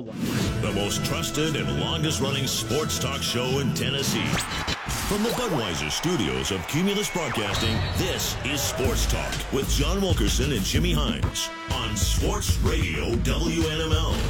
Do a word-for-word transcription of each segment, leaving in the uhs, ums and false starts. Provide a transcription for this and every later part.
The most trusted and longest-running sports talk show in Tennessee. From the Budweiser studios of Cumulus Broadcasting, this is Sports Talk with John Wilkerson and Jimmy Hines on Sports Radio W N M L.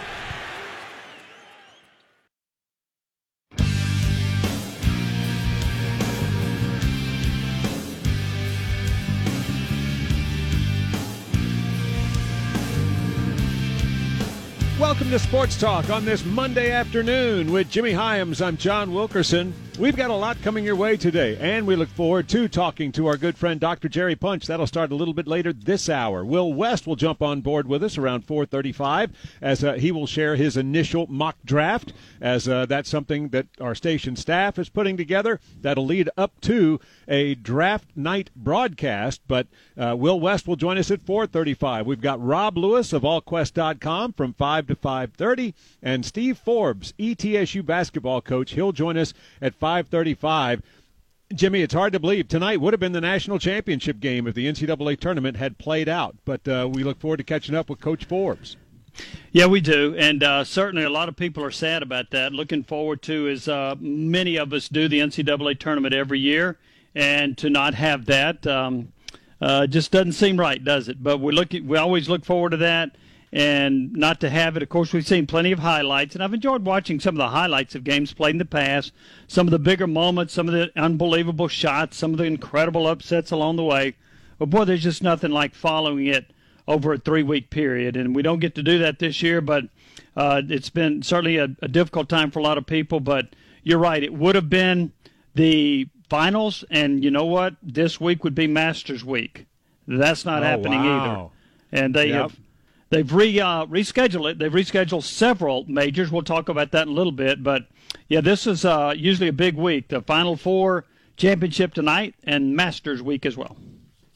Welcome to Sports Talk on this Monday afternoon with Jimmy Hyams. I'm John Wilkerson. We've got a lot coming your way today, and we look forward to talking to our good friend Doctor Jerry Punch. That'll start a little bit later this hour. Will West will jump on board with us around four thirty-five as uh, he will share his initial mock draft, as uh, that's something that our station staff is putting together. That'll lead up to a draft night broadcast, but uh, Will West will join us at four thirty-five. We've got Rob Lewis of all quest dot com from five to five thirty, and Steve Forbes, E T S U basketball coach. He'll join us at five thirty-five. Jimmy, it's hard to believe tonight would have been the national championship game if the N C double A tournament had played out, but uh, we look forward to catching up with Coach Forbes. Yeah, we do, and uh, certainly a lot of people are sad about that. Looking forward to, as uh, many of us do, the N C double A tournament every year, and to not have that um, uh, just doesn't seem right, does it? But we look, we always look forward to that. And not to have it, of course, we've seen plenty of highlights, and I've enjoyed watching some of the highlights of games played in the past, some of the bigger moments, some of the unbelievable shots, some of the incredible upsets along the way. But, boy, there's just nothing like following it over a three-week period, and we don't get to do that this year, but uh, it's been certainly a, a difficult time for a lot of people. But you're right, it would have been the finals, and you know what? This week would be Masters Week. That's not oh, happening wow. either. And they yep. have – They've re, uh, rescheduled it. They've rescheduled several majors. We'll talk about that in a little bit. But, yeah, this is uh, usually a big week. The Final Four championship tonight and Masters Week as well.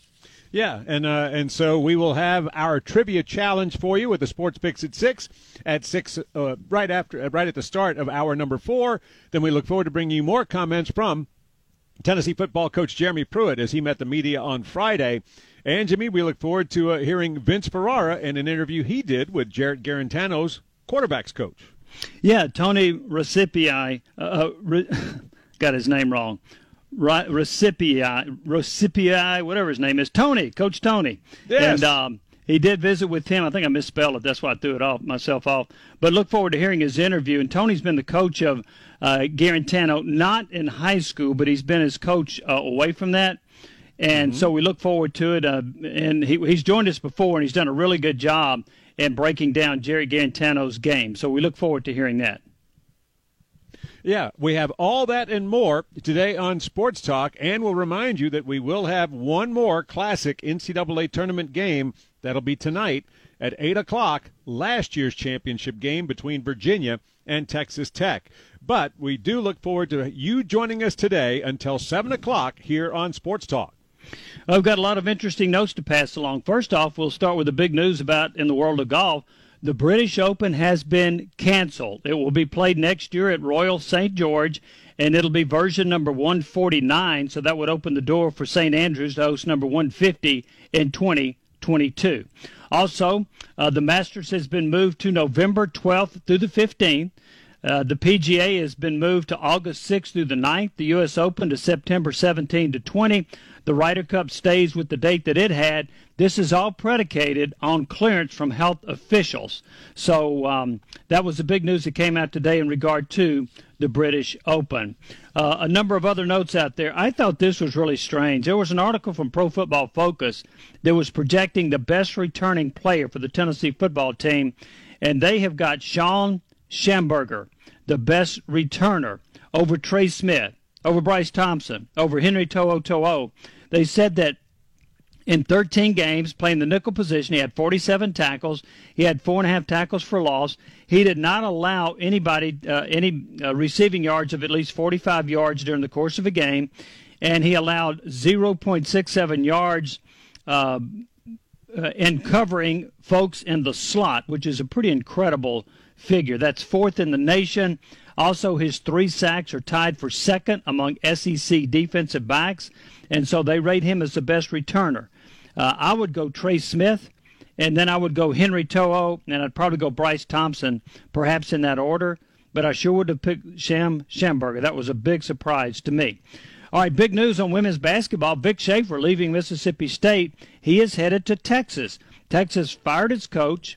Yeah, and uh, and so we will have our trivia challenge for you with the Sports Picks at six, at six uh, right after, uh, right at the start of hour number four. Then we look forward to bringing you more comments from Tennessee football coach Jeremy Pruitt as he met the media on Friday. And, Jimmy, we look forward to uh, hearing Vince Ferrara in an interview he did with Jarrett Garantano's quarterback's coach. Yeah, Tony Recipii, uh, re- got his name wrong. Right, Recipii, Recipii, whatever his name is, Tony, Coach Tony. Yes. And um, he did visit with him. I think I misspelled it. That's why I threw it off myself off. But look forward to hearing his interview. And Tony's been the coach of uh, Garantano, not in high school, but he's been his coach uh, away from that. And mm-hmm. so we look forward to it. Uh, and he, he's joined us before, and he's done a really good job in breaking down Jerry Garantano's game. So we look forward to hearing that. Yeah, we have all that and more today on Sports Talk, and we'll remind you that we will have one more classic N C double A tournament game. That'll be tonight at eight o'clock, last year's championship game between Virginia and Texas Tech. But we do look forward to you joining us today until seven o'clock here on Sports Talk. I've got a lot of interesting notes to pass along. First off, we'll start with the big news about in the world of golf. The British Open has been canceled. It will be played next year at Royal Saint George, and it'll be version number one forty-nine, so that would open the door for Saint Andrews to host number one fifty in twenty twenty-two. Also, uh, the Masters has been moved to November twelfth through the fifteenth. Uh, the P G A has been moved to August sixth through the ninth, the U S Open to September seventeenth to twentieth. The Ryder Cup stays with the date that it had. This is all predicated on clearance from health officials. So um, that was the big news that came out today in regard to the British Open. Uh, a number of other notes out there. I thought this was really strange. There was an article from Pro Football Focus that was projecting the best returning player for the Tennessee football team, and they have got Sean Schamberger, the best returner, over Trey Smith, over Bryce Thompson, over Henry To'o To'o. They said that in thirteen games playing the nickel position, he had forty-seven tackles. He had four and a half tackles for loss. He did not allow anybody uh, any uh, receiving yards of at least forty-five yards during the course of a game, and he allowed zero point six seven yards uh, uh, in covering folks in the slot, which is a pretty incredible figure. That's fourth in the nation. Also, his three sacks are tied for second among S E C defensive backs, and so they rate him as the best returner. Uh, I would go Trey Smith and then I would go Henry Toho, and I'd probably go Bryce Thompson, perhaps in that order. But I sure would have picked Sham Schamberger. That was a big surprise to me. All right, big news on women's basketball. Vic Schaefer leaving Mississippi State. He is headed to Texas. Texas fired its coach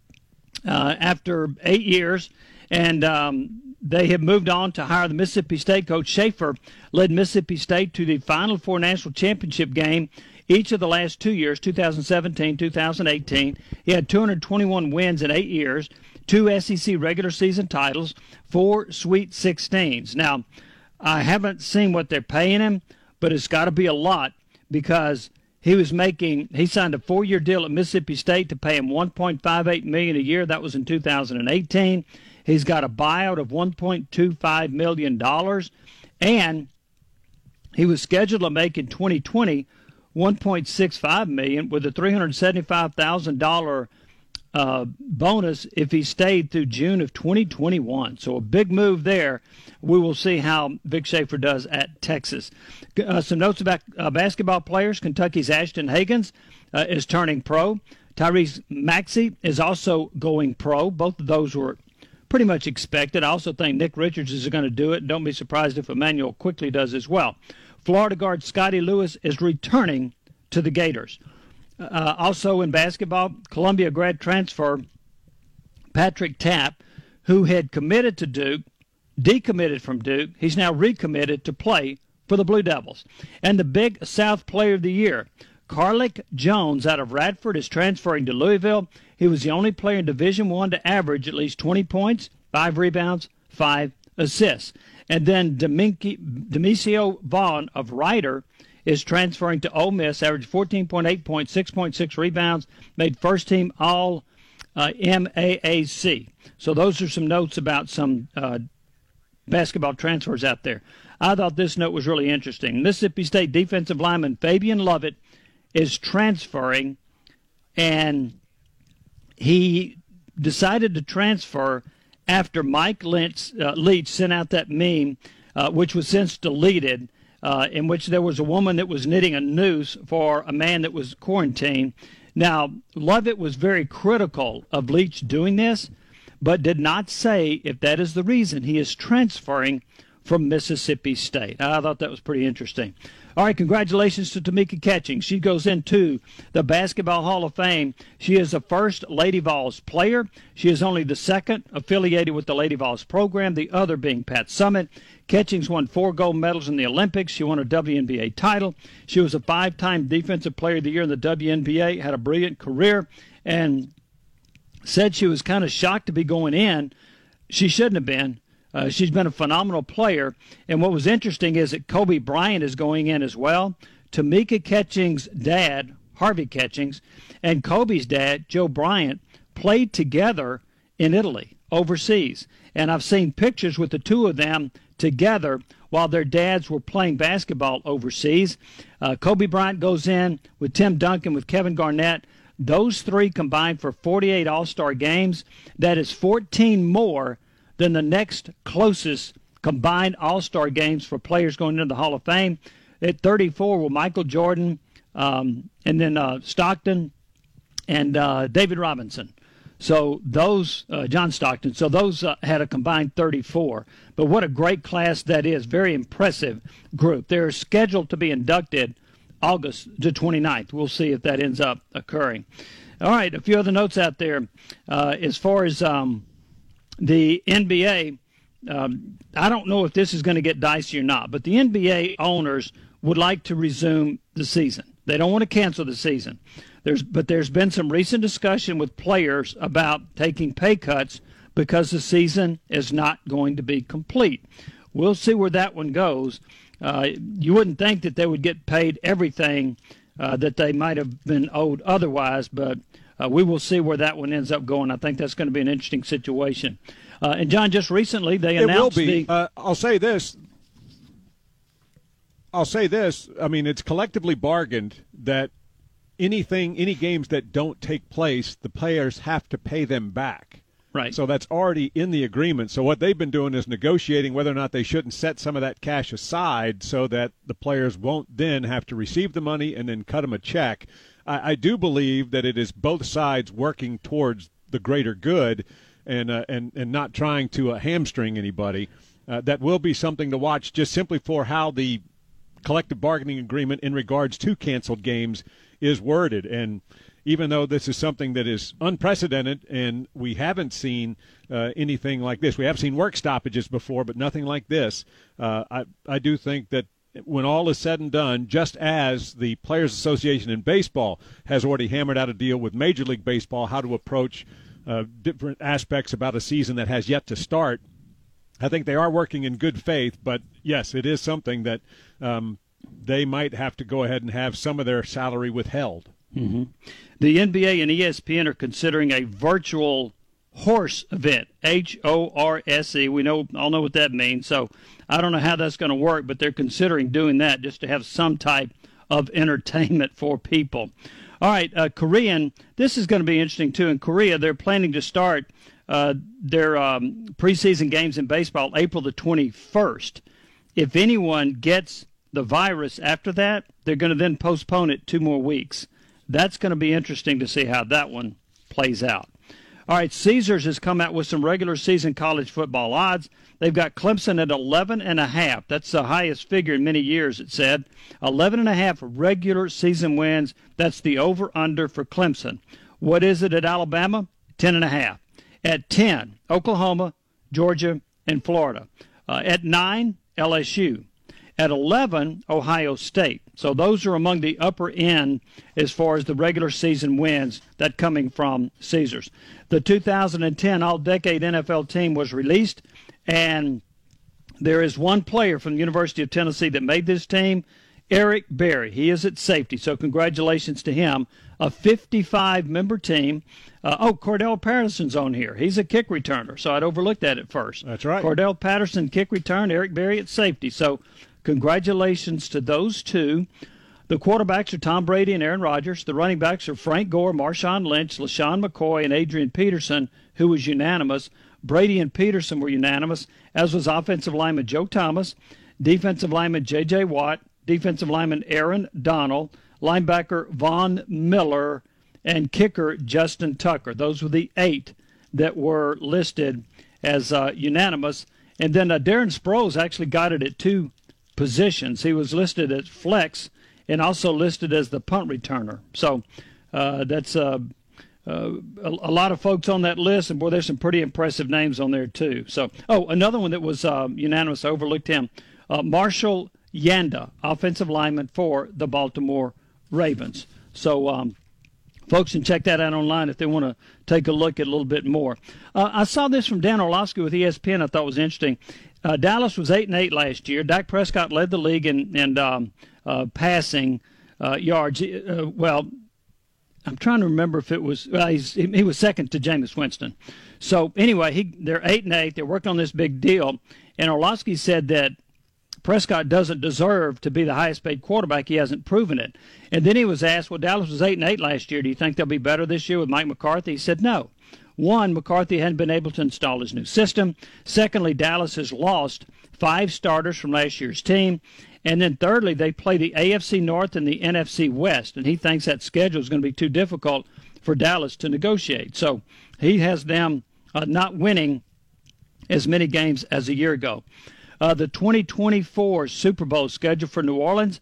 uh, after eight years, and um, they have moved on to hire the Mississippi State coach. Schaefer led Mississippi State to the Final Four national championship game each of the last two years, two thousand seventeen, two thousand eighteen. He had two hundred twenty-one wins in eight years, two S E C regular season titles, four Sweet sixteens. Now, I haven't seen what they're paying him, but it's got to be a lot because he was making, he signed a four-year deal at Mississippi State to pay him one point five eight million dollars a year. That was in two thousand eighteen. He's got a buyout of one point two five million dollars, and he was scheduled to make in twenty twenty one point six five million dollars with a three hundred seventy-five thousand dollars uh, bonus if he stayed through June of twenty twenty-one. So a big move there. We will see how Vic Schaefer does at Texas. Uh, some notes about uh, basketball players. Kentucky's Ashton Hagans uh, is turning pro. Tyrese Maxey is also going pro. Both of those were pretty much expected. I also think Nick Richards is going to do it. Don't be surprised if Emmanuel quickly does as well. Florida guard Scotty Lewis is returning to the Gators. Uh, also in basketball, Columbia grad transfer Patrick Tapp, who had committed to Duke, decommitted from Duke. He's now recommitted to play for the Blue Devils. And the big South Player of the Year, Carlick Jones out of Radford, is transferring to Louisville. He was the only player in Division One to average at least twenty points, five rebounds, five assists. And then Demisio Vaughn of Ryder is transferring to Ole Miss, averaged fourteen point eight points, six point six rebounds, made first team all uh, M A A C. So those are some notes about some uh, basketball transfers out there. I thought this note was really interesting. Mississippi State defensive lineman Fabian Lovett is transferring, and he decided to transfer after Mike Lynch, uh, Leach sent out that meme, uh, which was since deleted, uh, in which there was a woman that was knitting a noose for a man that was quarantined. Now, Lovett was very critical of Leach doing this, but did not say if that is the reason he is transferring from Mississippi State. I thought that was pretty interesting. All right, congratulations to Tamika Catchings. She goes into the Basketball Hall of Fame. She is the first Lady Vols player. She is only the second affiliated with the Lady Vols program, the other being Pat Summitt. Catchings won four gold medals in the Olympics. She won a W N B A title. She was a five-time Defensive Player of the Year in the W N B A, had a brilliant career, and said she was kind of shocked to be going in. She shouldn't have been. Uh, she's been a phenomenal player. And what was interesting is that Kobe Bryant is going in as well. Tamika Catchings' dad, Harvey Catchings, and Kobe's dad, Joe Bryant, played together in Italy, overseas. And I've seen pictures with the two of them together while their dads were playing basketball overseas. Uh, Kobe Bryant goes in with Tim Duncan, with Kevin Garnett. Those three combined for forty-eight All-Star games. That is fourteen more than the next closest combined All-Star games for players going into the Hall of Fame. At thirty-four were Michael Jordan, um, and then uh, Stockton, and uh, David Robinson. So those, uh, John Stockton, so those uh, had a combined thirty-four. But what a great class that is. Very impressive group. They're scheduled to be inducted August the twenty-ninth. We'll see if that ends up occurring. All right, a few other notes out there. Uh, as far as um, the N B A, um, I don't know if this is going to get dicey or not, but the N B A owners would like to resume the season. They don't want to cancel the season. There's, but there's been some recent discussion with players about taking pay cuts because the season is not going to be complete. We'll see where that one goes. Uh, you wouldn't think that they would get paid everything uh, that they might have been owed otherwise, but uh, we will see where that one ends up going. I think that's going to be an interesting situation. Uh, and, John, just recently they announced it will be. the Uh, I'll say this. I'll say this. I mean, it's collectively bargained that anything, any games that don't take place, the players have to pay them back. Right. So that's already in the agreement. So what they've been doing is negotiating whether or not they shouldn't set some of that cash aside so that the players won't then have to receive the money and then cut them a check. I, I do believe that it is both sides working towards the greater good and uh, and, and not trying to uh, hamstring anybody. Uh, that will be something to watch just simply for how the collective bargaining agreement in regards to canceled games is worded. And even though this is something that is unprecedented and we haven't seen uh, anything like this, we have seen work stoppages before, but nothing like this, uh, I, I do think that when all is said and done, just as the Players Association in baseball has already hammered out a deal with Major League Baseball how to approach uh, different aspects about a season that has yet to start, I think they are working in good faith, but yes, it is something that um, they might have to go ahead and have some of their salary withheld. Mm-hmm. The N B A and E S P N are considering a virtual horse event, H O R S E. We know all know what that means, so I don't know how that's going to work, but they're considering doing that just to have some type of entertainment for people. All right, uh, Korean, this is going to be interesting, too. In Korea, they're planning to start uh, their um, preseason games in baseball April the twenty-first. If anyone gets the virus after that, they're going to then postpone it two more weeks. That's going to be interesting to see how that one plays out. All right, Caesars has come out with some regular season college football odds. They've got Clemson at eleven and a half. That's the highest figure in many years, it said. eleven and a half regular season wins. That's the over-under for Clemson. What is it at Alabama? ten and a half. At ten, Oklahoma, Georgia, and Florida. Uh, at nine, L S U. At eleven, Ohio State. So those are among the upper end as far as the regular season wins that coming from Caesars. The two thousand ten All-Decade N F L team was released, and there is one player from the University of Tennessee that made this team, Eric Berry. He is at safety, so congratulations to him. A fifty-five member team. Uh, oh, Cordell Patterson's on here. He's a kick returner, so I'd overlooked that at first. That's right. Cordell Patterson, kick return, Eric Berry at safety. So congratulations to those two. The quarterbacks are Tom Brady and Aaron Rodgers. The running backs are Frank Gore, Marshawn Lynch, LaShawn McCoy, and Adrian Peterson, who was unanimous. Brady and Peterson were unanimous, as was offensive lineman Joe Thomas, defensive lineman J J. Watt, defensive lineman Aaron Donald, linebacker Von Miller, and kicker Justin Tucker. Those were the eight that were listed as uh, unanimous. And then uh, Darren Sproles actually got it at two positions. He was listed as flex and also listed as the punt returner. So uh, that's uh, uh, a, a lot of folks on that list, and boy, there's some pretty impressive names on there too. So, oh, another one that was uh, unanimous, I overlooked him, uh, Marshall Yanda, offensive lineman for the Baltimore Ravens. So um, folks can check that out online if they want to take a look at a little bit more. Uh, I saw this from Dan Orlovsky with E S P N I thought was interesting. Uh, Dallas was eight and eight last year. Dak Prescott led the league in, in um, uh, passing uh, yards. Uh, well, I'm trying to remember if it was well, he's, he was second to Jameis Winston. So anyway, he, they're eight and eight. They're working on this big deal, and Orlovsky said that Prescott doesn't deserve to be the highest-paid quarterback. He hasn't proven it. And then he was asked, well, Dallas was eight and eight last year. Do you think they'll be better this year with Mike McCarthy? He said no. One, McCarthy hadn't been able to install his new system. Secondly, Dallas has lost five starters from last year's team. And then thirdly, they play the A F C North and the N F C West, and he thinks that schedule is going to be too difficult for Dallas to negotiate. So he has them uh, not winning as many games as a year ago. Uh, the twenty twenty-four Super Bowl schedule for New Orleans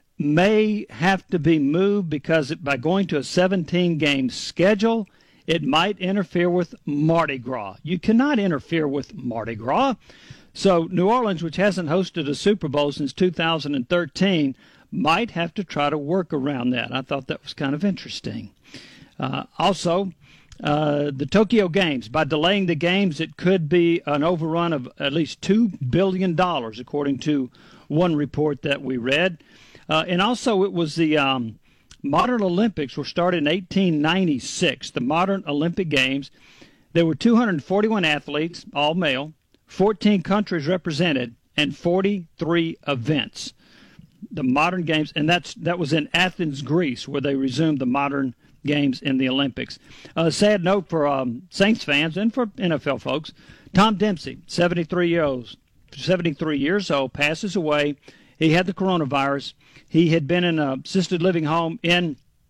may have to be moved because it, by going to a seventeen-game schedule, it might interfere with Mardi Gras. You cannot interfere with Mardi Gras. So New Orleans, which hasn't hosted a Super Bowl since two thousand thirteen, might have to try to work around that. I thought that was kind of interesting. Uh, also, Uh, the Tokyo Games. By delaying the games, it could be an overrun of at least two billion dollars, according to one report that we read. Uh, and also, it was the um, Modern Olympics were started in eighteen ninety-six, the Modern Olympic Games. There were two hundred forty-one athletes, all male, fourteen countries represented, and forty-three events. The Modern Games, and that's that was in Athens, Greece, where they resumed the Modern Games in the Olympics. A uh, sad note for um, Saints fans and for N F L folks. Tom Dempsey, seventy-three years, seventy-three years old, passes away. He had the coronavirus. He had been in an assisted living home in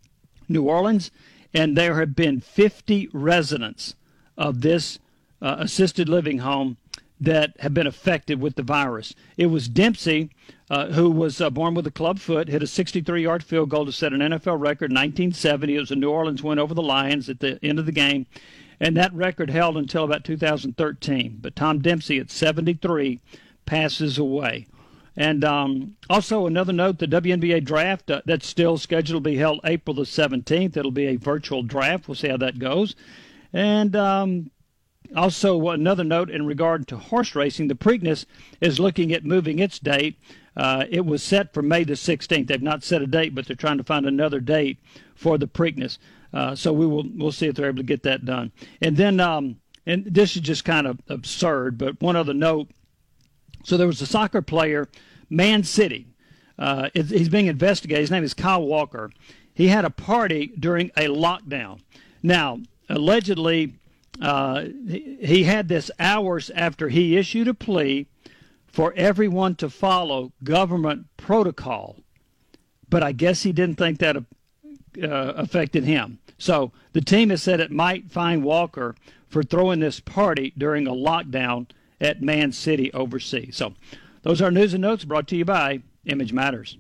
New Orleans, and there have been fifty residents of this uh, assisted living home that have been affected with the virus. It was Dempsey, uh, who was uh, born with a club foot, hit a sixty-three-yard field goal to set an N F L record in nineteen seventy. It was a New Orleans win over the Lions at the end of the game, and that record held until about two thousand thirteen. But Tom Dempsey at seventy-three passes away. And um, also another note, the W N B A draft, uh, that's still scheduled to be held April the seventeenth. It'll be a virtual draft. We'll see how that goes. And um, also another note in regard to horse racing, the Preakness is looking at moving its date. Uh, it was set for May the sixteenth. They've not set a date, but they're trying to find another date for the Preakness. Uh, so we will we'll see if they're able to get that done. And then, um, and this is just kind of absurd, but one other note. So there was a soccer player, Man City. Uh, he's being investigated. His name is Kyle Walker. He had a party during a lockdown. Now, allegedly, uh, he, he had this hours after he issued a plea for everyone to follow government protocol. But I guess he didn't think that uh, affected him. So the team has said it might fine Walker for throwing this party during a lockdown at Man City overseas. So those are news and notes brought to you by Image Matters.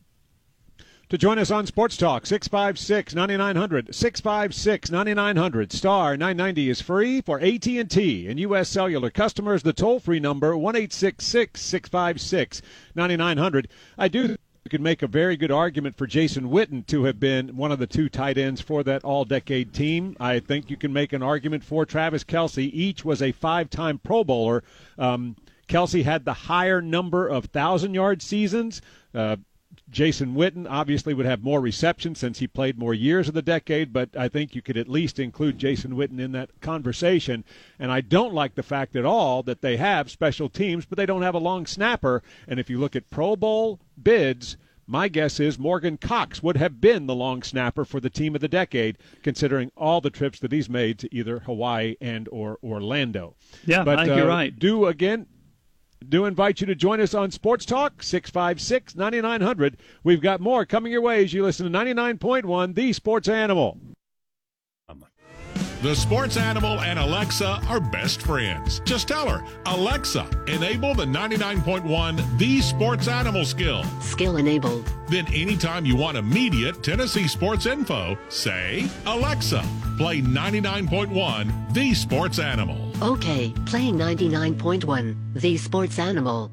To join us on Sports Talk, six five six, nine nine hundred, six five six, nine nine hundred, star nine ninety is free for A T and T and U S Cellular customers. The toll-free number, one eight six six, six five six, nine nine hundred. I do You could make a very good argument for Jason Witten to have been one of the two tight ends for that all-decade team. I think you can make an argument for Travis Kelce. Each was a five-time Pro Bowler. Um, Kelce had the higher number of thousand-yard seasons. Uh, Jason Witten obviously would have more receptions since he played more years of the decade, but I think you could at least include Jason Witten in that conversation. And I don't like the fact at all that they have special teams, but they don't have a long snapper. And if you look at Pro Bowl bids, my guess is Morgan Cox would have been the long snapper for the team of the decade, considering all the trips that he's made to either Hawaii and or Orlando. Yeah, but, I think you're uh, right. Do again. Do invite you to join us on Sports Talk, six five six, nine nine hundred. We've got more coming your way as you listen to ninety-nine point one, The Sports Animal. The Sports Animal and Alexa are best friends. Just tell her, Alexa, enable the ninety-nine point one The Sports Animal skill. Skill enabled. Then anytime you want immediate Tennessee sports info, say, Alexa, play ninety-nine point one The Sports Animal. Okay, playing ninety-nine point one, The Sports Animal.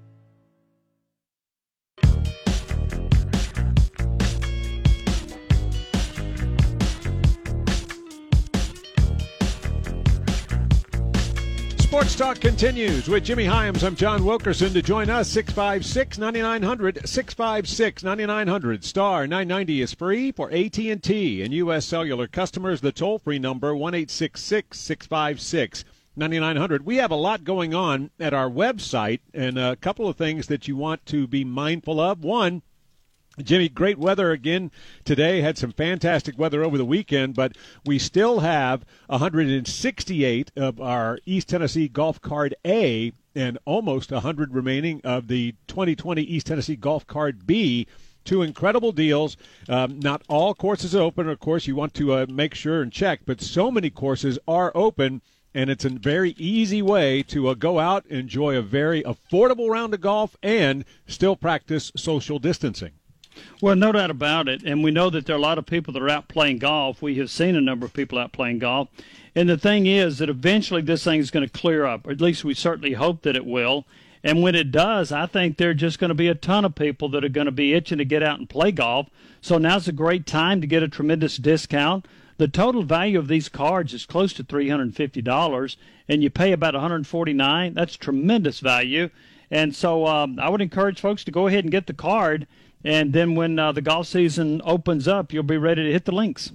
Sports Talk continues with Jimmy Hyams. I'm John Wilkerson. To join us, six five six, nine nine hundred, six five six, nine nine hundred. Star nine ninety is free for A T and T and U S Cellular customers. The toll-free number, one eight six six, six five six, nine nine hundred. We have a lot going on at our website and a couple of things that you want to be mindful of. One, Jimmy, great weather again today. Had some fantastic weather over the weekend, but we still have one hundred sixty-eight of our East Tennessee Golf Card A and almost one hundred remaining of the twenty twenty East Tennessee Golf Card B. Two incredible deals. Um, not all courses are open. Of course, you want to uh, make sure and check, but so many courses are open. And it's a very easy way to uh, go out, enjoy a very affordable round of golf, and still practice social distancing. Well, no doubt about it. And we know that there are a lot of people that are out playing golf. We have seen a number of people out playing golf. And the thing is that eventually this thing is going to clear up, or at least we certainly hope that it will. And when it does, I think there are just going to be a ton of people that are going to be itching to get out and play golf. So now's a great time to get a tremendous discount. The total value of these cards is close to three hundred fifty dollars, and you pay about one hundred forty-nine dollars. That's tremendous value. And so um, I would encourage folks to go ahead and get the card. And then when uh, the golf season opens up, you'll be ready to hit the links.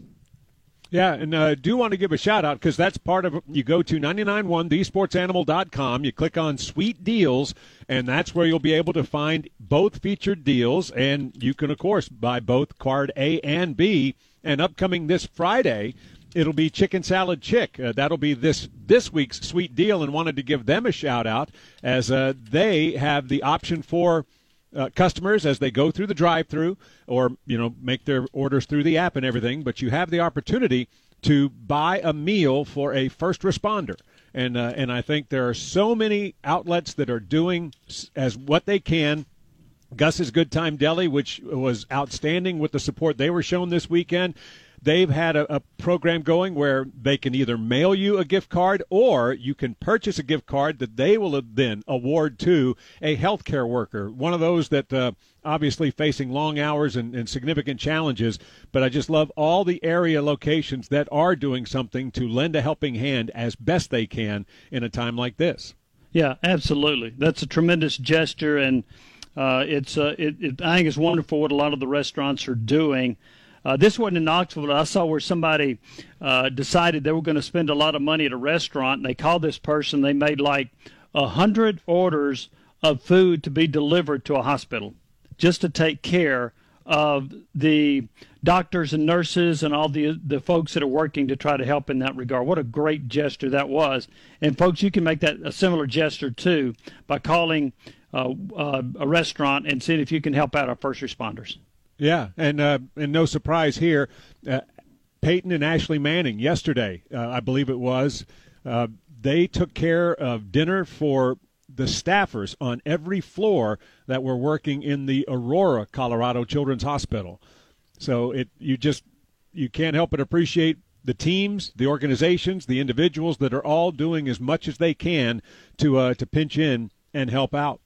Yeah, and I uh, do want to give a shout-out because that's part of it. You go to nine nine one the sports animal dot com, you click on Sweet Deals, and that's where you'll be able to find both featured deals. And you can, of course, buy both Card A and B. And upcoming this Friday, it'll be Chicken Salad Chick. Uh, that'll be this this week's Sweet Deal, and wanted to give them a shout-out as uh, they have the option for uh, customers as they go through the drive-thru or, you know, make their orders through the app and everything, but you have the opportunity to buy a meal for a first responder. And uh, and I think there are so many outlets that are doing as what they can. Gus's Good Time Deli, which was outstanding with the support they were shown this weekend. They've had a, a program going where they can either mail you a gift card or you can purchase a gift card that they will then award to a healthcare worker, one of those that uh, obviously facing long hours and, and significant challenges. But I just love all the area locations that are doing something to lend a helping hand as best they can in a time like this. Yeah, absolutely. That's a tremendous gesture, and uh, it's uh, it, it, I think it's wonderful what a lot of the restaurants are doing. Uh, this wasn't in Knoxville, but I saw where somebody uh, decided they were going to spend a lot of money at a restaurant, and they called this person. They made like a hundred orders of food to be delivered to a hospital just to take care of the doctors and nurses and all the the folks that are working to try to help in that regard. What a great gesture that was. And, folks, you can make that a similar gesture, too, by calling uh, uh, a restaurant and seeing if you can help out our first responders. Yeah, and uh, and no surprise here, uh, Peyton and Ashley Manning yesterday, uh, I believe it was, uh, they took care of dinner for the staffers on every floor that were working in the Aurora, Colorado Children's Hospital. So it you just you can't help but appreciate the teams, the organizations, the individuals that are all doing as much as they can to uh, to pinch in and help out.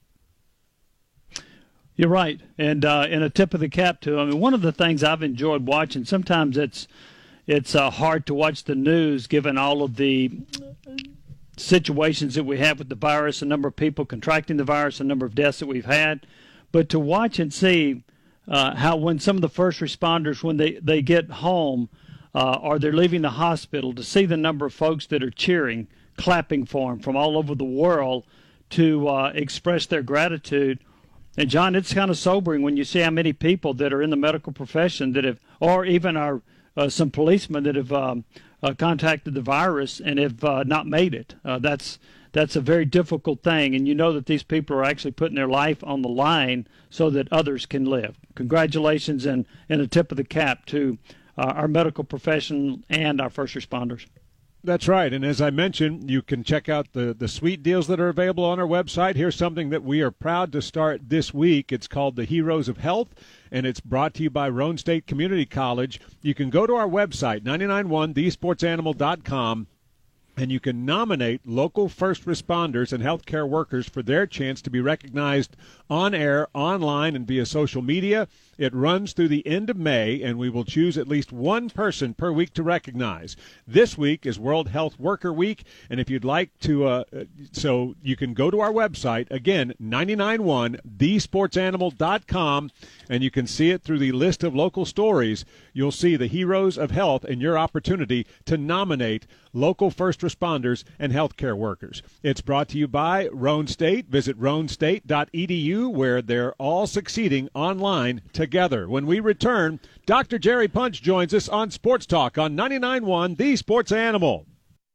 You're right, and uh, and a tip of the cap too. I mean, one of the things I've enjoyed watching. Sometimes it's it's uh, hard to watch the news given all of the situations that we have with the virus, the number of people contracting the virus, the number of deaths that we've had. But to watch and see uh, how when some of the first responders, when they, they get home uh, or they're leaving the hospital, to see the number of folks that are cheering, clapping for them from all over the world to uh, express their gratitude. And, John, it's kind of sobering when you see how many people that are in the medical profession that have, or even our uh, some policemen that have um, uh, contacted the virus and have uh, not made it. Uh, that's that's a very difficult thing, and you know that these people are actually putting their life on the line so that others can live. Congratulations and, and a tip of the cap to uh, our medical profession and our first responders. That's right. And as I mentioned, you can check out the, the sweet deals that are available on our website. Here's something that we are proud to start this week. It's called the Heroes of Health, and it's brought to you by Roane State Community College. You can go to our website, nine nine one the sports animal dot com, and you can nominate local first responders and healthcare workers for their chance to be recognized on air, online, and via social media. It runs through the end of May, and we will choose at least one person per week to recognize. This week is World Health Worker Week, and if you'd like to, uh, so you can go to our website, again, nine nine one the sports animal dot com, and you can see it through the list of local stories. You'll see the Heroes of Health and your opportunity to nominate local first responders and healthcare workers. It's brought to you by Roane State. Visit roane state dot e d u, where they're all succeeding online together. When we return, Doctor Jerry Punch joins us on Sports Talk on ninety-nine point one The Sports Animal.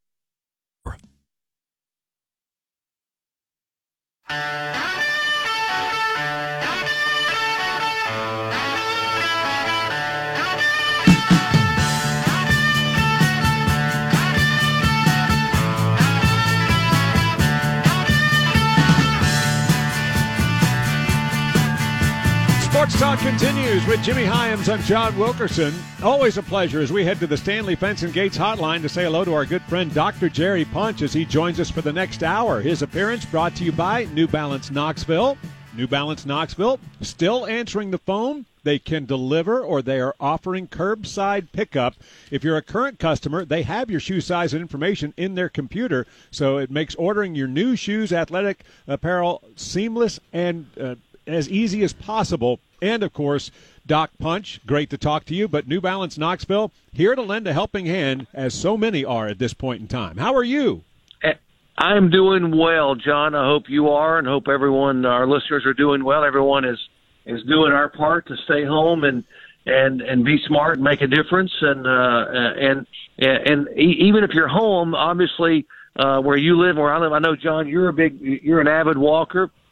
Sports Talk continues with Jimmy Hyams. I'm John Wilkerson. Always a pleasure as we head to the Stanley Fence and Gates hotline to say hello to our good friend Doctor Jerry Punch as he joins us for the next hour. His appearance brought to you by New Balance Knoxville. New Balance Knoxville still answering the phone. They can deliver, or they are offering curbside pickup. If you're a current customer, they have your shoe size and information in their computer, so it makes ordering your new shoes, athletic apparel seamless and uh, as easy as possible. And, of course, Doc Punch, great to talk to you, but New Balance Knoxville, here to lend a helping hand, as so many are at this point in time. How are you? I'm doing well, John. I hope you are, and hope everyone, our listeners, are doing well. Everyone is is doing our part to stay home and and and be smart and make a difference. And uh, and and even if you're home, obviously, uh, where you live, where I live, I know, John, you're a big, you're an avid walker.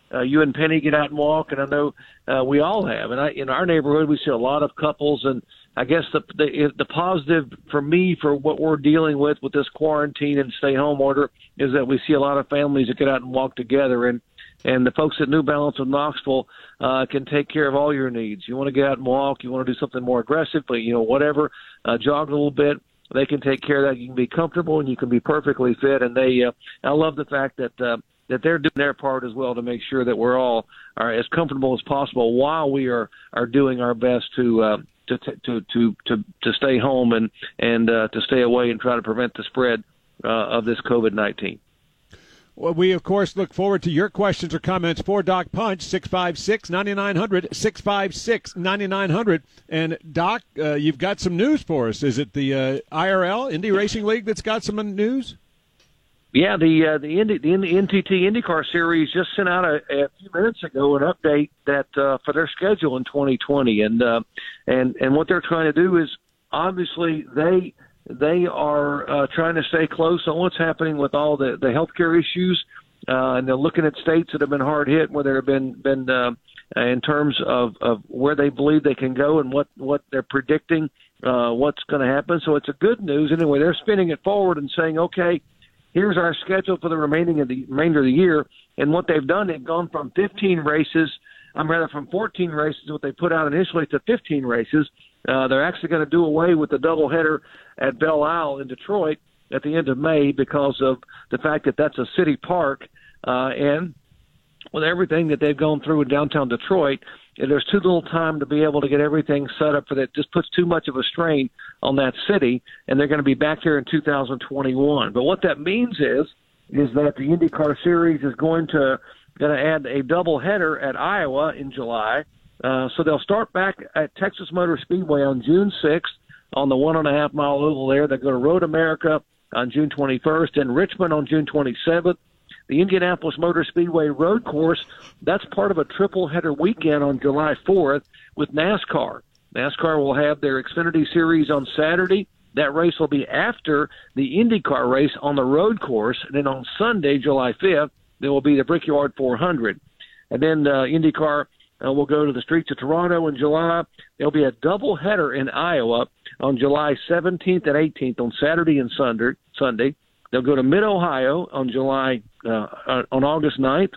uh, you and Penny get out and walk, and I know uh, we all have. And I, in our neighborhood, we see a lot of couples, and I guess the, the the positive for me for what we're dealing with with this quarantine and stay-home order is that we see a lot of families that get out and walk together. And, and the folks at New Balance of Knoxville uh, can take care of all your needs. You want to get out and walk, you want to do something more aggressive, but, you know, whatever, uh, jog a little bit. They can take care of that. You can be comfortable and you can be perfectly fit. And they, uh, I love the fact that uh, that they're doing their part as well to make sure that we're all are as comfortable as possible while we are, are doing our best to uh, to, to to to to stay home and and uh, to stay away and try to prevent the spread uh, of this COVID nineteen. Well, we, of course, look forward to your questions or comments for Doc Punch, six five six, nine nine zero zero, six five six, nine nine zero zero. And, Doc, uh, you've got some news for us. Is it the uh, I R L, Indy Racing League, that's got some news? Yeah, the uh, the, Indy, the N T T IndyCar Series just sent out a, a few minutes ago an update that uh, for their schedule in twenty twenty. And, uh, and, and what they're trying to do is, obviously, they – They are uh, trying to stay close on what's happening with all the, the healthcare issues, uh, and they're looking at states that have been hard hit, where there have been been uh, in terms of, of where they believe they can go and what, what they're predicting uh, what's going to happen. So it's a good news anyway. They're spinning it forward and saying, okay, here's our schedule for the remaining of the remainder of the year. And what they've done, they've gone from fifteen races, I'm rather from fourteen races, what they put out initially, to fifteen races. Uh, they're actually going to do away with the doubleheader at Belle Isle in Detroit at the end of May because of the fact that that's a city park. Uh, and with everything that they've gone through in downtown Detroit, there's too little time to be able to get everything set up for that. It just puts too much of a strain on that city, and they're going to be back here in two thousand twenty-one. But what that means is is that the IndyCar Series is going to going to add a doubleheader at Iowa in July. Uh, so they'll start back at Texas Motor Speedway on June sixth on the one and a half mile oval there. They go to Road America on June twenty-first and Richmond on June twenty-seventh. The Indianapolis Motor Speedway road course, that's part of a triple header weekend on July fourth with NASCAR. NASCAR will have their Xfinity Series on Saturday. That race will be after the IndyCar race on the road course. And then on Sunday, July fifth, there will be the Brickyard four hundred. And then uh, IndyCar Uh, we'll go to the streets of Toronto in July. There'll be a doubleheader in Iowa on July seventeenth and eighteenth on Saturday and Sunday. They'll go to Mid-Ohio on July uh, uh, on August ninth.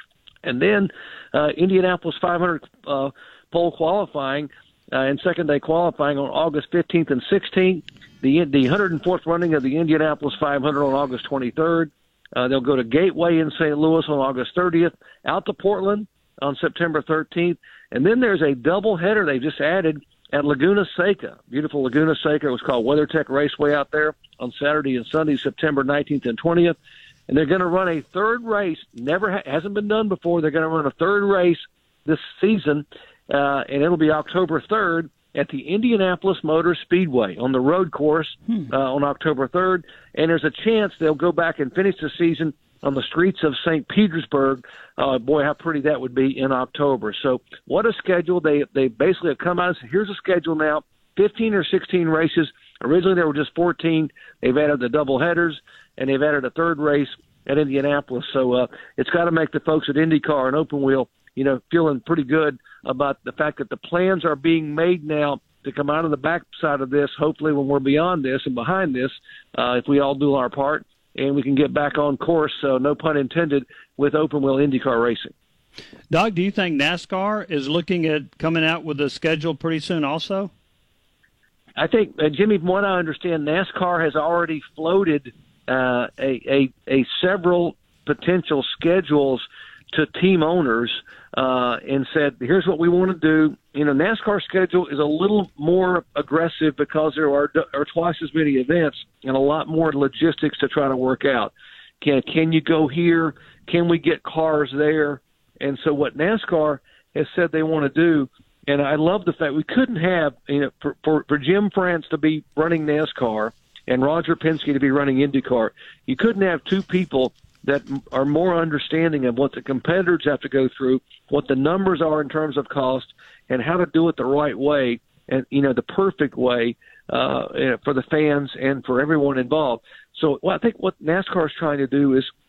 And then uh, Indianapolis five hundred uh, pole qualifying uh, and second-day qualifying on August fifteenth and sixteenth. The, the one hundred fourth running of the Indianapolis five hundred on August twenty-third. Uh, they'll go to Gateway in Saint Louis on August thirtieth, out to Portland on September thirteenth. And then there's a doubleheader they just added at Laguna Seca. Beautiful Laguna Seca. It was called WeatherTech Raceway out there on Saturday and Sunday, September nineteenth and twentieth. And they're going to run a third race. Never ha- hasn't been done before. They're going to run a third race this season, uh, and it'll be October third at the Indianapolis Motor Speedway on the road course hmm. uh, on October third. And there's a chance they'll go back and finish the season on the streets of Saint Petersburg. Uh, boy, how pretty that would be in October. So what a schedule. They they basically have come out and said, here's a schedule now, fifteen or sixteen races. Originally there were just fourteen. They've added the double headers, and they've added a third race at Indianapolis. So uh, it's got to make the folks at IndyCar and Open Wheel, you know, feeling pretty good about the fact that the plans are being made now to come out of the backside of this, hopefully when we're beyond this and behind this, uh, if we all do our part, and we can get back on course, so no pun intended, with open wheel IndyCar racing. Doug, do you think NASCAR is looking at coming out with a schedule pretty soon also? I think, uh, Jimmy, from what I understand, NASCAR has already floated uh, a, a, a several potential schedules to team owners uh, and said, here's what we want to do. You know, NASCAR schedule is a little more aggressive because there are, are twice as many events and a lot more logistics to try to work out. Can can you go here? Can we get cars there? And so what NASCAR has said they want to do, and I love the fact we couldn't have, you know, for, for, for Jim France to be running NASCAR and Roger Penske to be running IndyCar, you couldn't have two people that are more understanding of what the competitors have to go through, what the numbers are in terms of cost, and how to do it the right way, and, you know, the perfect way uh, for the fans and for everyone involved. So well, I think what NASCAR is trying to do is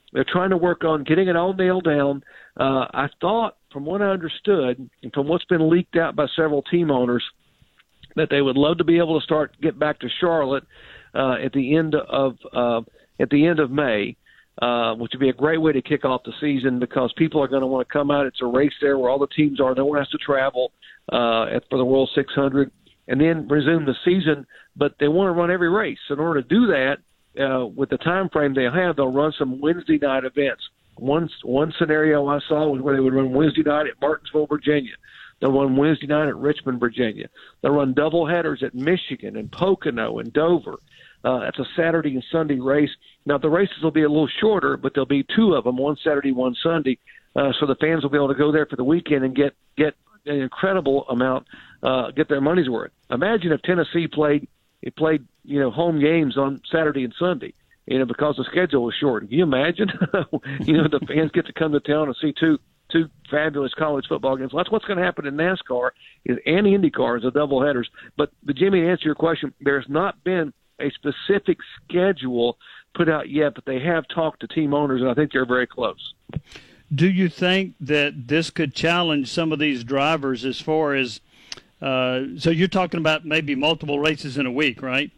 they're trying to work on getting it all nailed down. Uh, I thought, from what I understood, and from what's been leaked out by several team owners, that they would love to be able to start get back to Charlotte uh, at the end of uh, at the end of May, uh, which would be a great way to kick off the season because people are going to want to come out. It's a race there where all the teams are. No one has to travel uh, for the World six hundred, and then resume the season. But they want to run every race. In order to do that, uh, with the time frame they have, they'll run some Wednesday night events. One one scenario I saw was where they would run Wednesday night at Martinsville, Virginia. They'll run Wednesday night at Richmond, Virginia. They'll run double headers at Michigan and Pocono and Dover. Uh, that's a Saturday and Sunday race. Now, the races will be a little shorter, but there'll be two of them, one Saturday, one Sunday. Uh, so the fans will be able to go there for the weekend and get, get an incredible amount, uh, get their money's worth. Imagine if Tennessee played, it played, you know, home games on Saturday and Sunday, you know, because the schedule was short. Can you imagine? You know, the fans get to come to town and see two two fabulous college football games. Well, that's what's going to happen in NASCAR is and IndyCar is the double headers. But, but Jimmy, to answer your question, there's not been a specific schedule put out yet, but they have talked to team owners, and I think they're very close. Do you think that this could challenge some of these drivers as far as uh, – so you're talking about maybe multiple races in a week, right?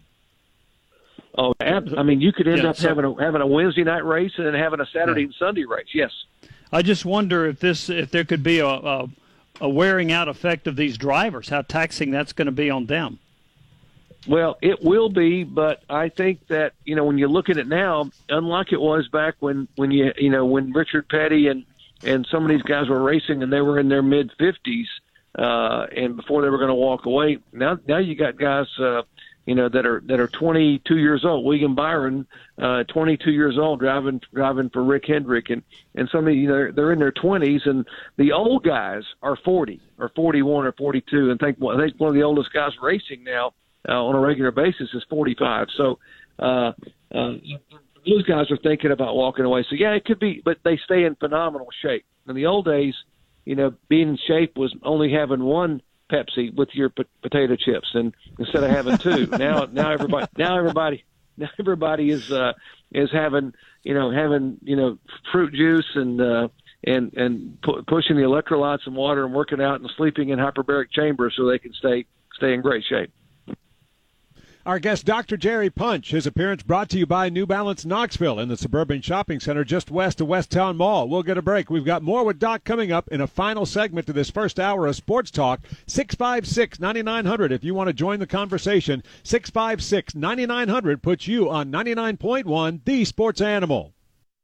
Oh, I mean, you could end yeah, up so, having a having a Wednesday night race and then having a Saturday yeah. and Sunday race. Yes. I just wonder if this if there could be a, a a wearing out effect of these drivers, how taxing that's going to be on them. Well, it will be, but I think that, you know, when you look at it now, unlike it was back when, when you you know when Richard Petty and, and some of these guys were racing and they were in their mid fifties uh, and before they were going to walk away. Now now you got guys uh, you know that are that are twenty-two years old. William Byron, uh, twenty-two years old, driving driving for Rick Hendrick, and and some of you know they're, they're in their twenties, and the old guys are forty or forty-one or forty-two, and think well, I think one of the oldest guys racing now uh, on a regular basis is forty-five. So uh, uh, those guys are thinking about walking away. So yeah, it could be, but they stay in phenomenal shape. In the old days, you know, being in shape was only having one Pepsi with your p- potato chips, and instead of having two, now now everybody now everybody now everybody is uh, is having you know having you know fruit juice and uh, and and pu- pushing the electrolytes and water and working out and sleeping in hyperbaric chambers so they can stay stay in great shape. Our guest, Doctor Jerry Punch. His appearance brought to you by New Balance Knoxville in the Suburban Shopping Center just west of Westtown Mall. We'll get a break. We've got more with Doc coming up in a final segment to this first hour of Sports Talk. six five six, nine nine zero zero if you want to join the conversation. six five six, nine nine zero zero puts you on ninety-nine point one, The Sports Animal.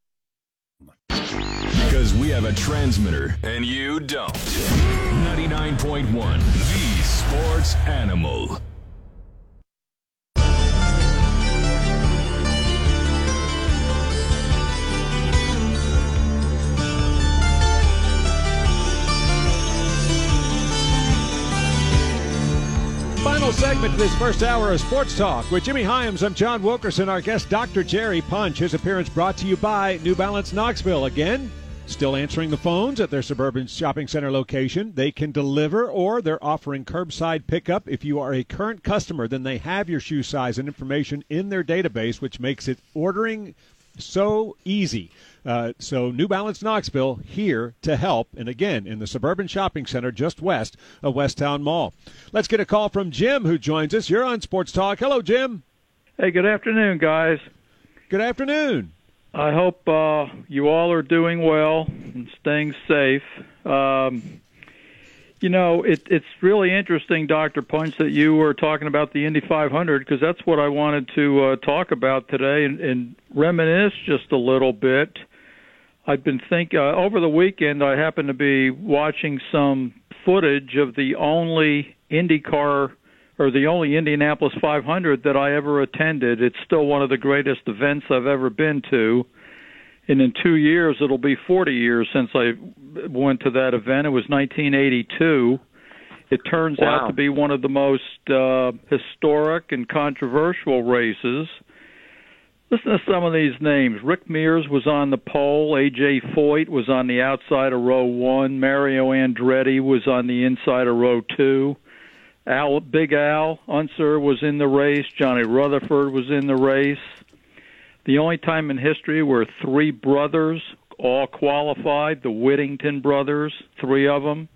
Because we have a transmitter and you don't. ninety-nine point one, The Sports Animal. Final segment to this first hour of Sports Talk. With Jimmy Hyams, I'm John Wilkerson. Our guest, Doctor Jerry Punch. His appearance brought to you by New Balance Knoxville. Again, still answering the phones at their Suburban Shopping Center location. They can deliver, or they're offering curbside pickup. If you are a current customer, then they have your shoe size and information in their database, which makes it ordering so easy. Uh, so New Balance Knoxville here to help, and again, in the Suburban Shopping Center just west of Westtown Mall. Let's get a call from Jim, who joins us. You're on Sports Talk. Hello, Jim. Hey, good afternoon, guys. Good afternoon. I hope uh, you all are doing well and staying safe. Um, you know, it, it's really interesting, Doctor Punch, that you were talking about the Indy five hundred, because that's what I wanted to uh, talk about today and, and reminisce just a little bit. I've been thinking, uh, over the weekend, I happened to be watching some footage of the only IndyCar, or the only Indianapolis five hundred that I ever attended. It's still one of the greatest events I've ever been to. And in two years, it'll be forty years since I went to that event. It was nineteen eighty-two. It turns wow. out to be one of the most uh, historic and controversial races. Listen to some of these names. Rick Mears was on the pole. A J Foyt was on the outside of row one. Mario Andretti was on the inside of row two. Al, Big Al Unser was in the race. Johnny Rutherford was in the race. the only time in history where three brothers all qualified, the Whittington brothers, three of them.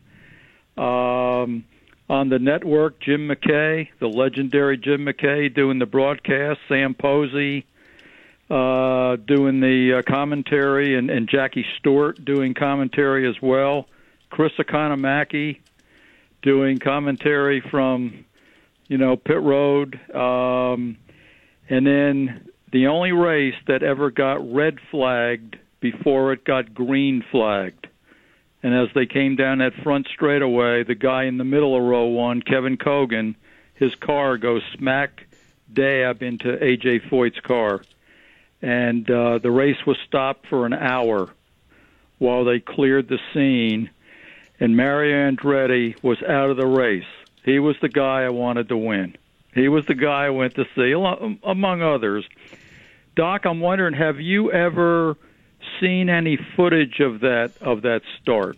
Um, on the network, Jim McKay, the legendary Jim McKay doing the broadcast, Sam Posey uh, doing the uh, commentary, and, and Jackie Stewart doing commentary as well. Chris Economaki doing commentary from, you know, pit road. Um, and then the only race that ever got red flagged before it got green flagged. And as they came down that front straightaway, the guy in the middle of row one, Kevin Cogan, his car goes smack dab into A J Foyt's car. And uh, the race was stopped for an hour while they cleared the scene, and Mario Andretti was out of the race. He was the guy I wanted to win. He was the guy I went to see, among others. Doc, I'm wondering, have you ever seen any footage of that of that start?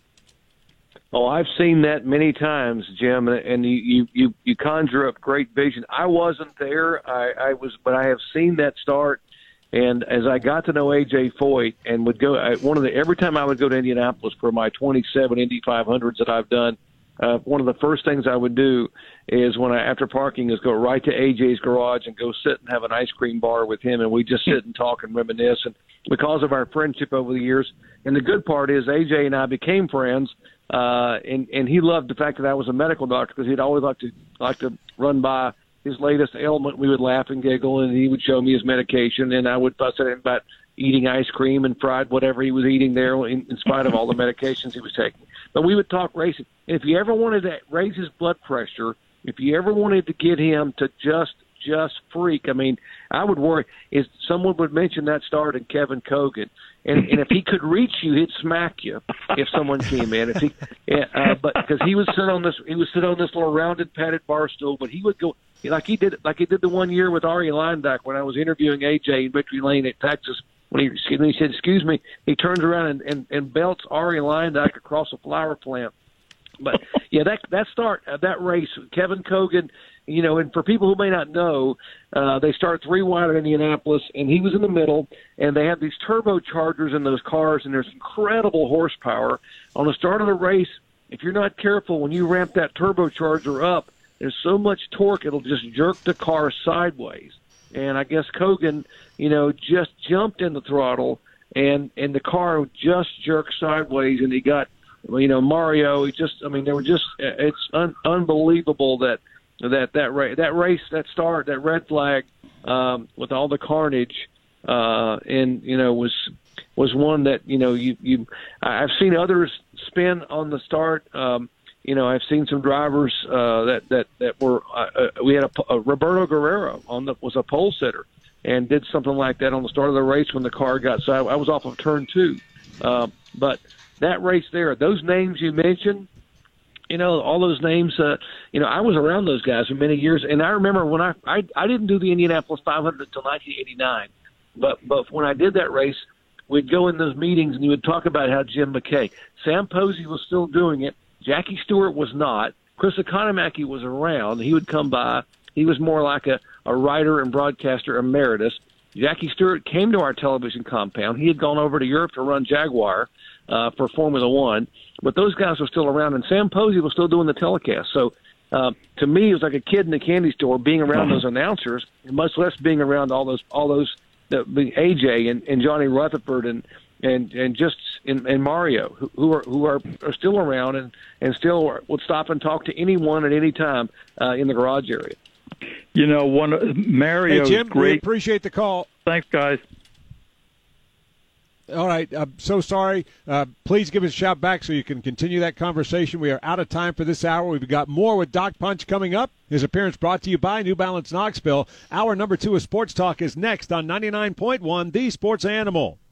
Oh, I've seen that many times, Jim, and you you you, you conjure up great vision. I wasn't there, I, I was, but I have seen that start. And as I got to know A J Foyt and would go, I, one of the every time I would go to Indianapolis for my twenty-seven Indy five hundreds that I've done, uh, one of the first things I would do is when I after parking is go right to A J's garage and go sit and have an ice cream bar with him, and we just sit and talk and reminisce. And because of our friendship over the years, and the good part is A J and I became friends, uh, and and he loved the fact that I was a medical doctor because he'd always like to like to run by his latest ailment. We would laugh and giggle, and he would show me his medication, and I would fuss at him about eating ice cream and fried whatever he was eating there in, in spite of all the medications he was taking. But we would talk racing. And if you ever wanted to raise his blood pressure, if you ever wanted to get him to just just freak, I mean, I would worry is someone would mention that start in Kevin Cogan. And, and if he could reach you, he'd smack you if someone came in. If he, uh, but because he would sit on this, he would sit on this little rounded padded bar stool. But he would go like he did, like he did the one year with Arie Luyendyk when I was interviewing A J in Victory Lane at Texas. When he, when he said, "Excuse me," he turns around and, and, and belts Arie Luyendyk across a flower plant. But yeah, that that start uh, that race, Kevin Cogan. You know, and for people who may not know, uh, they start three wide at Indianapolis, and he was in the middle, and they have these turbochargers in those cars, and there's incredible horsepower. On the start of the race, if you're not careful, when you ramp that turbocharger up, there's so much torque, it'll just jerk the car sideways. And I guess Cogan, you know, just jumped in the throttle, and, and the car just jerked sideways, and he got, you know, Mario, he just, I mean, they were just, it's un- unbelievable that, that that race, that race, that start, that red flag, um, with all the carnage, uh, and you know was was one that you know you you I've seen others spin on the start. Um, you know, I've seen some drivers uh, that that that were uh, uh, we had a, a Roberto Guerrero on the was a pole sitter and did something like that on the start of the race when the car got so I, I was off of turn two, uh, but that race there, those names you mentioned. You know, all those names, uh, you know, I was around those guys for many years. And I remember when I, I, I didn't do the Indianapolis five hundred until nineteen eighty-nine. But, but when I did that race, we'd go in those meetings and you would talk about how Jim McKay, Sam Posey was still doing it. Jackie Stewart was not. Chris Economaki was around. He would come by. He was more like a, a writer and broadcaster emeritus. Jackie Stewart came to our television compound. He had gone over to Europe to run Jaguar uh, for Formula One. But those guys were still around, and Sam Posey was still doing the telecast. So uh, to me, it was like a kid in a candy store being around those announcers, and much less being around all those all those the, the A J and, and Johnny Rutherford and and and just and, and Mario who, who are who are, are still around and and still would stop and talk to anyone at any time uh, in the garage area. You know, one Mario. Hey, Jim, great. We appreciate the call. Thanks, guys. All right. I'm so sorry. Uh, please give us a shout back so you can continue that conversation. We are out of time for this hour. We've got more with Doc Punch coming up. His appearance brought to you by New Balance Knoxville. Hour number two of Sports Talk is next on ninety-nine point one, The Sports Animal.